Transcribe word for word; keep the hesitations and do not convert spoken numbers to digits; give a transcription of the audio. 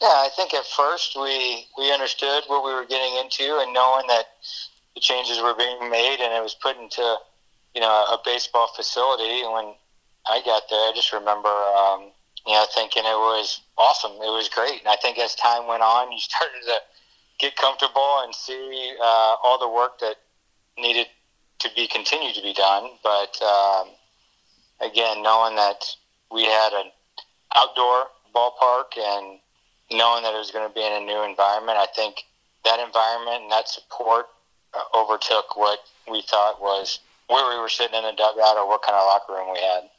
Yeah, I think at first we we understood what we were getting into, and knowing that the changes were being made, and it was put into, you know, a baseball facility. And when I got there, I just remember, um, you know, thinking it was awesome. It was great. And I think as time went on, you started to get comfortable and see uh, all the work that needed to be continued to be done. But um, again, knowing that we had an outdoor ballpark and knowing that it was going to be in a new environment, I think that environment and that support uh, overtook what we thought was where we were sitting in the dugout or what kind of locker room we had.